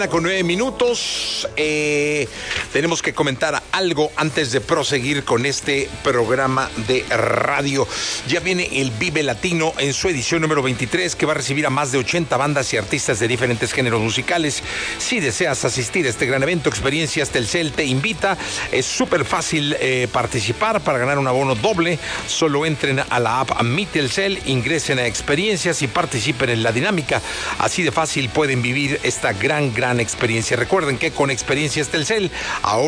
Con 9 minutos, tenemos que comentar algo antes de proseguir con este programa de radio. Ya viene el Vive Latino en su edición número 23, que va a recibir a más de 80 bandas y artistas de diferentes géneros musicales. Si deseas asistir a este gran evento, Experiencias Telcel te invita. Es súper fácil participar. Para ganar un abono doble, solo entren a la app Mi Telcel, ingresen a Experiencias y participen en la dinámica. Así de fácil pueden vivir esta gran experiencia. Recuerden que con Experiencias Telcel ahora